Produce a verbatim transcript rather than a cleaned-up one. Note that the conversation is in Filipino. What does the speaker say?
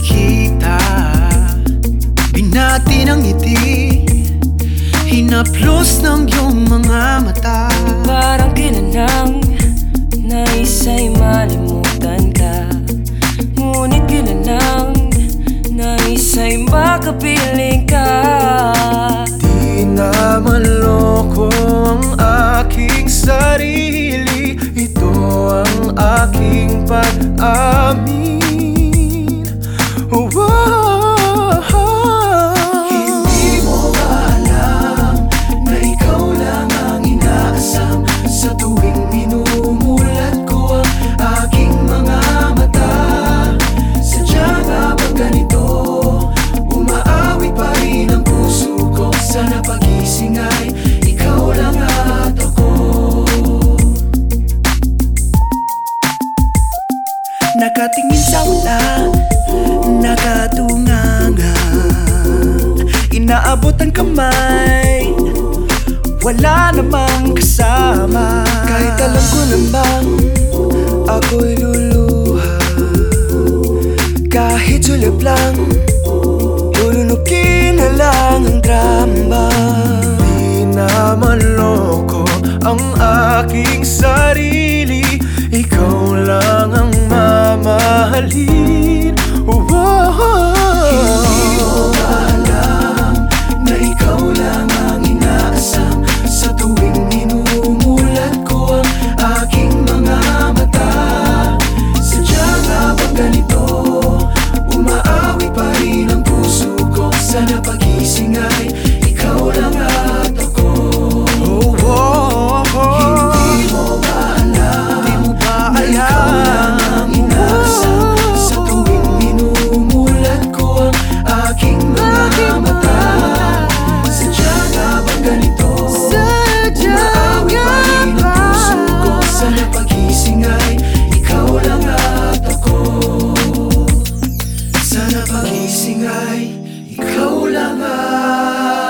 nakikita. Binati ng ngiti, hinaplos ng iyong mga mata. Parang kilanang naisa'y malimutan ka, ngunit kilanang naisa'y makapiling ka. Di na maloko ang aking sarili, ito ang aking pag-amin. Oh, oh, oh. Hindi mo ba alam na ikaw lang ang inaasam sa tuwing minumulat ko ang aking mga mata? Sadya nga ba ganito? Umaawit pa rin ang puso ko. Sana pagising ay ikaw lang at ako. Nakatingin sa ulan, nakatunganga, inaabot ang kamay, wala namang kasama. Kahit alam ko namang ako'y luluha, kahit sulap lang, lulunukin na lang ang drama. Di na maloko ang aking sarili, ikaw lang ang mamahalin. Oh, oh, oh. Hindi mo ba alam na ikaw lang ang inaasam sa tuwing minumulat ko ang aking mga mata? Sadya nga ba ganito? Umaawit pa rin ang puso ko. Sana pagising ay ikaw lang at ako. Oh, oh, oh. Hindi mo ba alam? Hindi mo ba alam? Ikaw lang ang inaasam sa tuwing minumulat ko ang aking mga mata. Sadya nga ba ganito? Umaawit pa rin ang puso ko. Sana pagising ay ikaw lang at ako. Sana pagising ay ikaw lang at